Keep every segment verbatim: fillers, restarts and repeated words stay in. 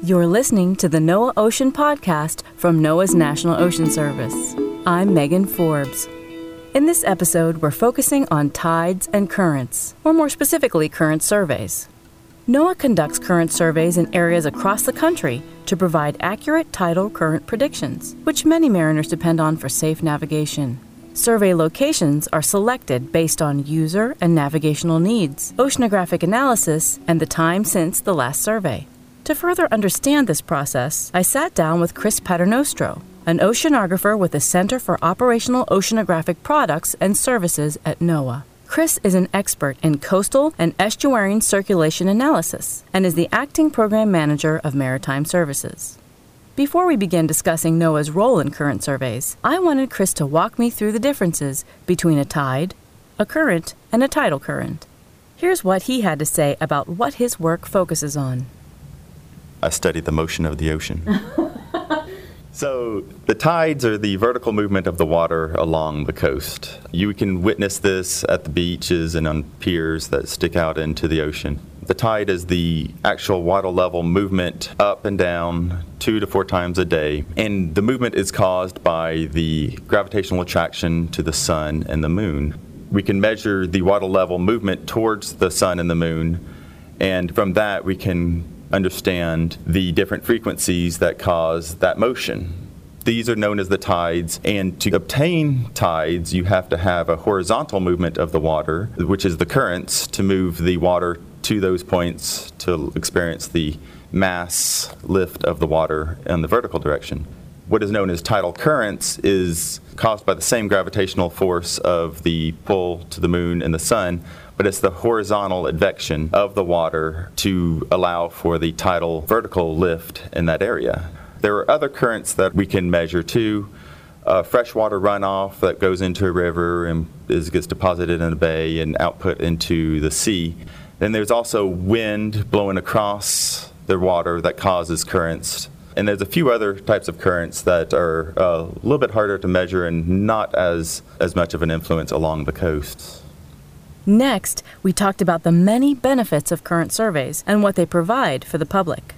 You're listening to the NOAA Ocean Podcast from NOAA's National Ocean Service. I'm Megan Forbes. In this episode, we're focusing on tides and currents, or more specifically, current surveys. NOAA conducts current surveys in areas across the country to provide accurate tidal current predictions, which many mariners depend on for safe navigation. Survey locations are selected based on user and navigational needs, oceanographic analysis, and the time since the last survey. To further understand this process, I sat down with Chris Paternostro, an oceanographer with the Center for Operational Oceanographic Products and Services at NOAA. Chris is an expert in coastal and estuarine circulation analysis and is the acting program manager of Maritime Services. Before we begin discussing NOAA's role in current surveys, I wanted Chris to walk me through the differences between a tide, a current, and a tidal current. Here's what he had to say about what his work focuses on. I study the motion of the ocean. So the tides are the vertical movement of the water along the coast. You can witness this at the beaches and on piers that stick out into the ocean. The tide is the actual water level movement up and down two to four times a day. And the movement is caused by the gravitational attraction to the sun and the moon. We can measure the water level movement towards the sun and the moon, and from that we can understand the different frequencies that cause that motion. These are known as the tides, and to obtain tides, you have to have a horizontal movement of the water, which is the currents, to move the water to those points to experience the mass lift of the water in the vertical direction. What is known as tidal currents is caused by the same gravitational force of the pull to the moon and the sun, but it's the horizontal advection of the water to allow for the tidal vertical lift in that area. There are other currents that we can measure too. Uh, freshwater runoff that goes into a river and is, gets deposited in a bay and output into the sea. Then there's also wind blowing across the water that causes currents. And there's a few other types of currents that are uh, a little bit harder to measure and not as, as much of an influence along the coasts. Next, we talked about the many benefits of current surveys and what they provide for the public.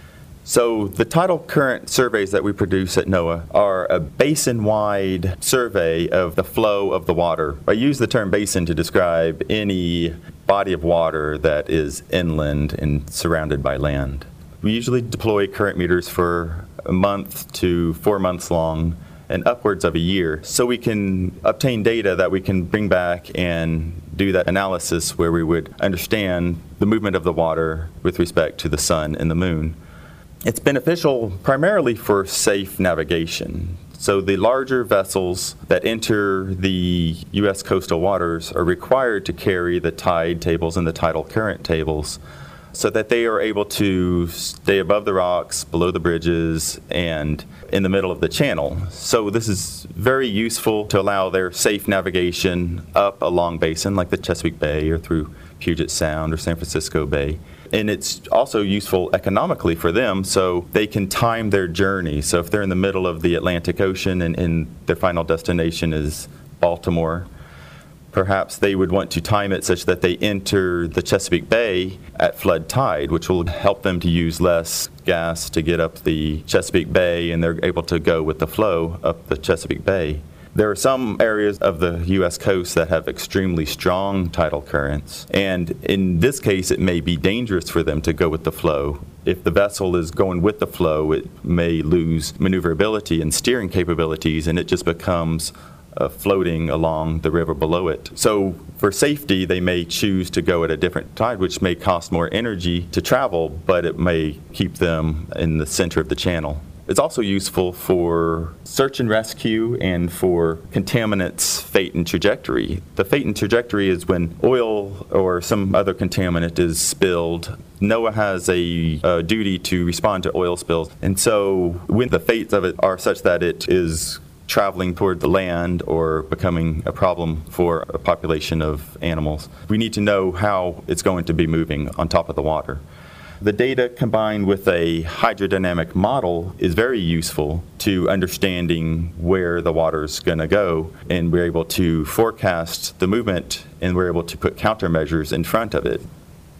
So the tidal current surveys that we produce at NOAA are a basin-wide survey of the flow of the water. I use the term basin to describe any body of water that is inland and surrounded by land. We usually deploy current meters for a month to four months long and upwards of a year, so we can obtain data that we can bring back and do that analysis where we would understand the movement of the water with respect to the sun and the moon. It's beneficial primarily for safe navigation. So the larger vessels that enter the U S coastal waters are required to carry the tide tables and the tidal current tables so that they are able to stay above the rocks, below the bridges, and in the middle of the channel. So this is very useful to allow their safe navigation up a long basin like the Chesapeake Bay or through Puget Sound or San Francisco Bay. And it's also useful economically for them, so they can time their journey. So if they're in the middle of the Atlantic Ocean and, and their final destination is Baltimore, perhaps they would want to time it such that they enter the Chesapeake Bay at flood tide, which will help them to use less gas to get up the Chesapeake Bay, and they're able to go with the flow up the Chesapeake Bay. There are some areas of the U S coast that have extremely strong tidal currents, and in this case it may be dangerous for them to go with the flow. If the vessel is going with the flow, it may lose maneuverability and steering capabilities, and it just becomes Uh, floating along the river below it. So for safety, they may choose to go at a different tide, which may cost more energy to travel, but it may keep them in the center of the channel. It's also useful for search and rescue and for contaminants' fate and trajectory. The fate and trajectory is when oil or some other contaminant is spilled. NOAA has a, a duty to respond to oil spills, and so when the fates of it are such that it is traveling toward the land or becoming a problem for a population of animals, we need to know how it's going to be moving on top of the water. The data combined with a hydrodynamic model is very useful to understanding where the water's going to go, and we're able to forecast the movement, and we're able to put countermeasures in front of it.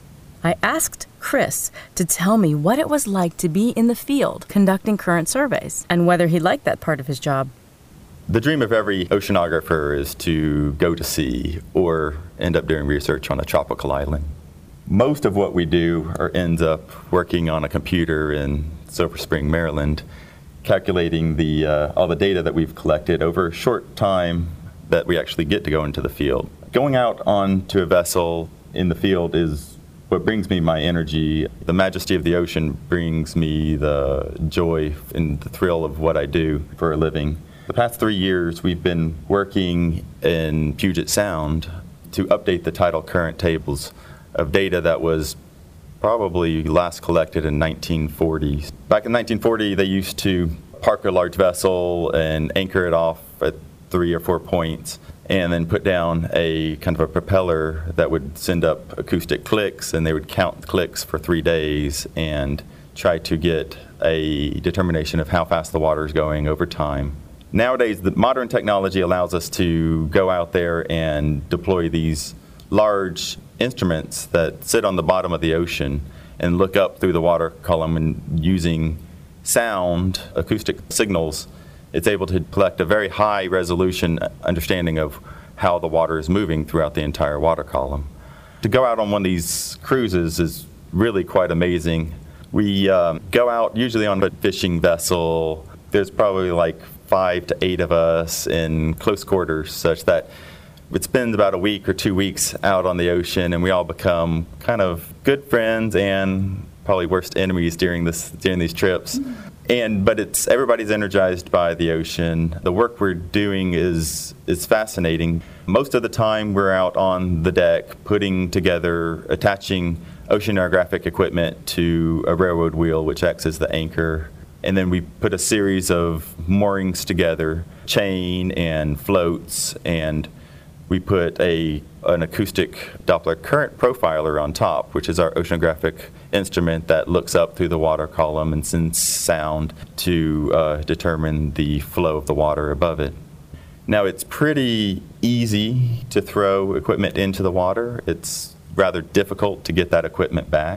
I asked Chris to tell me what it was like to be in the field conducting current surveys and whether he liked that part of his job. The dream of every oceanographer is to go to sea or end up doing research on a tropical island. Most of what we do are, ends up working on a computer in Silver Spring, Maryland, calculating the uh, all the data that we've collected over a short time that we actually get to go into the field. Going out onto a vessel in the field is what brings me my energy. The majesty of the ocean brings me the joy and the thrill of what I do for a living. The past three years, we've been working in Puget Sound to update the tidal current tables of data that was probably last collected in nineteen forty. Back in nineteen forty, they used to park a large vessel and anchor it off at three or four points and then put down a kind of a propeller that would send up acoustic clicks, and they would count clicks for three days and try to get a determination of how fast the water is going over time. Nowadays, the modern technology allows us to go out there and deploy these large instruments that sit on the bottom of the ocean and look up through the water column, and using sound, acoustic signals, it's able to collect a very high resolution understanding of how the water is moving throughout the entire water column. To go out on one of these cruises is really quite amazing. We um, go out usually on a fishing vessel. There's probably like five to eight of us in close quarters, such that it spends about a week or two weeks out on the ocean, and we all become kind of good friends and probably worst enemies during this during these trips. And but it's everybody's energized by the ocean. The work we're doing is is fascinating. Most of the time we're out on the deck putting together, attaching oceanographic equipment to a railroad wheel, which acts as the anchor. And then we put a series of moorings together, chain and floats, and we put a an acoustic Doppler current profiler on top, which is our oceanographic instrument that looks up through the water column and sends sound to uh, determine the flow of the water above it. Now, it's pretty easy to throw equipment into the water. It's rather difficult to get that equipment back.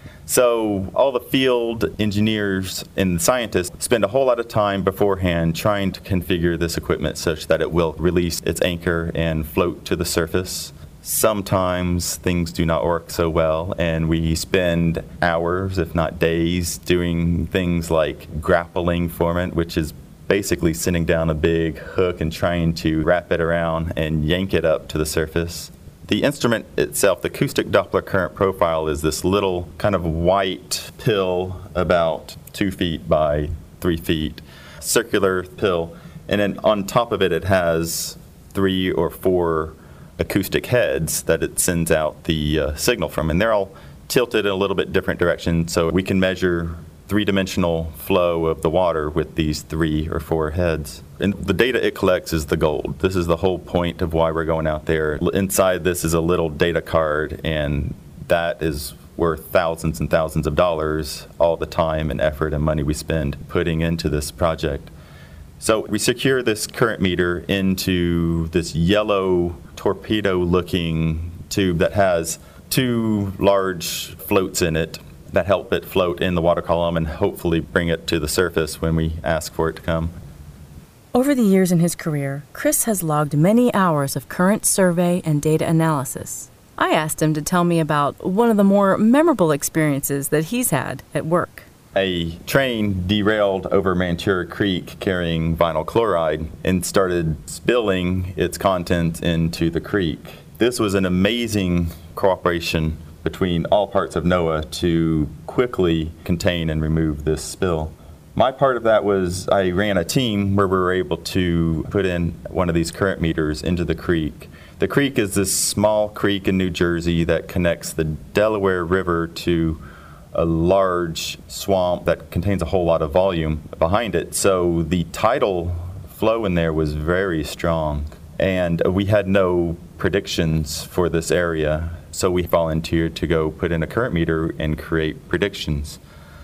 So all the field engineers and scientists spend a whole lot of time beforehand trying to configure this equipment such that it will release its anchor and float to the surface. Sometimes things do not work so well, and we spend hours, if not days, doing things like grappling formant, which is basically sending down a big hook and trying to wrap it around and yank it up to the surface. The instrument itself, the acoustic Doppler current profile, is this little kind of white pill about two feet by three feet, circular pill. And then on top of it, it has three or four acoustic heads that it sends out the uh, signal from. And they're all tilted in a little bit different direction, so we can measure three-dimensional flow of the water with these three or four heads. And the data it collects is the gold. This is the whole point of why we're going out there. Inside this is a little data card, and that is worth thousands and thousands of dollars, all the time and effort and money we spend putting into this project. So we secure this current meter into this yellow torpedo-looking tube that has two large floats in it that help it float in the water column and hopefully bring it to the surface when we ask for it to come. Over the years in his career, Chris has logged many hours of current survey and data analysis. I asked him to tell me about one of the more memorable experiences that he's had at work. A train derailed over Mantura Creek carrying vinyl chloride and started spilling its contents into the creek. This was an amazing cooperation between all parts of NOAA to quickly contain and remove this spill. My part of that was I ran a team where we were able to put in one of these current meters into the creek. The creek is this small creek in New Jersey that connects the Delaware River to a large swamp that contains a whole lot of volume behind it. So the tidal flow in there was very strong, and we had no predictions for this area. So we volunteered to go put in a current meter and create predictions.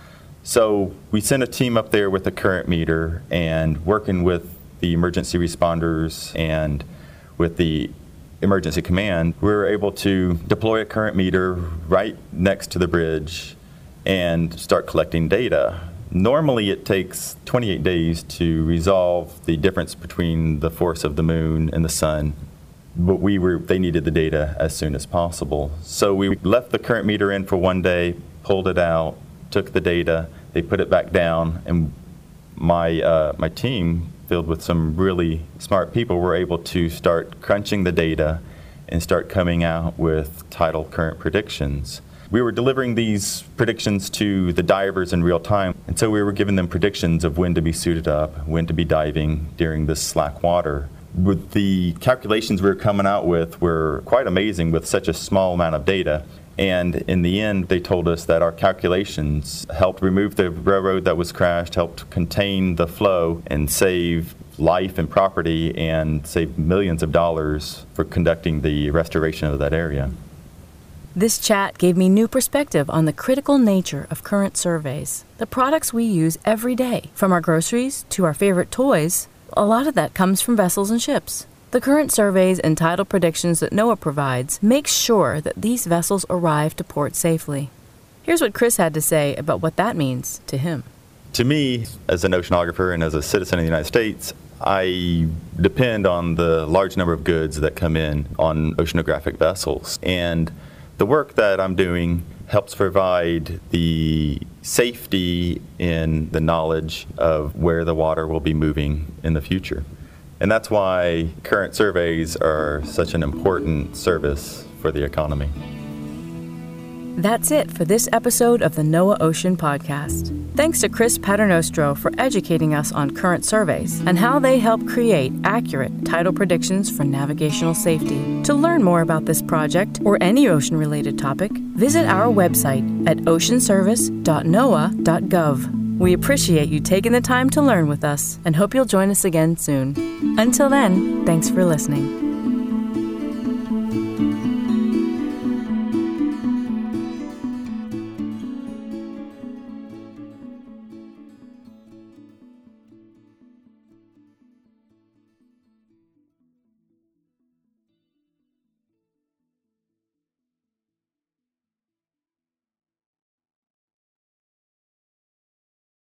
So we sent a team up there with a current meter and working with the emergency responders and with the emergency command, we were able to deploy a current meter right next to the bridge and start collecting data. Normally it takes twenty-eight days to resolve the difference between the force of the moon and the sun, but we were they needed the data as soon as possible. So we left the current meter in for one day, pulled it out, took the data, they put it back down, and my uh, my team, filled with some really smart people, were able to start crunching the data and start coming out with tidal current predictions. We were delivering these predictions to the divers in real time, and so we were giving them predictions of when to be suited up, when to be diving during this slack water. With the calculations we were coming out with were quite amazing with such a small amount of data. And in the end, they told us that our calculations helped remove the railroad that was crashed, helped contain the flow, and save life and property, and save millions of dollars for conducting the restoration of that area. This chat gave me new perspective on the critical nature of current surveys. The products we use every day, from our groceries to our favorite toys, a lot of that comes from vessels and ships. The current surveys and tidal predictions that NOAA provides make sure that these vessels arrive to port safely. Here's what Chris had to say about what that means to him. To me, as an oceanographer and as a citizen of the United States, I depend on the large number of goods that come in on oceanographic vessels. And the work that I'm doing helps provide the safety in the knowledge of where the water will be moving in the future. And that's why current surveys are such an important service for the economy. That's it for this episode of the NOAA Ocean Podcast. Thanks to Chris Paternostro for educating us on current surveys and how they help create accurate tidal predictions for navigational safety. To learn more about this project or any ocean-related topic, visit our website at ocean service dot noaa dot gov. We appreciate you taking the time to learn with us and hope you'll join us again soon. Until then, thanks for listening.